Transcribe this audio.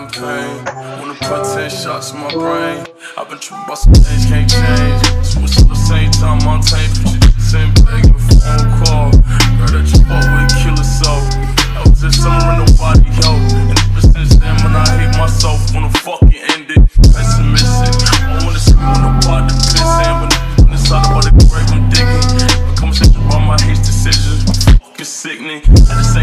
in pain. Wanna put 10 shots in my brain. I've been tripping about some things can't change. Switch at the same time, I'm tame. Put your same bag in a phone call. Girl that you fuck with, kill herself. I was in summer and nobody helped. And ever since then, when I hate myself, wanna fucking end it. Pessimistic. I wanna see when the pot the piss in, but when it's all about the grave I'm digging. The conversation about my hate decisions, fucking sickening. At the same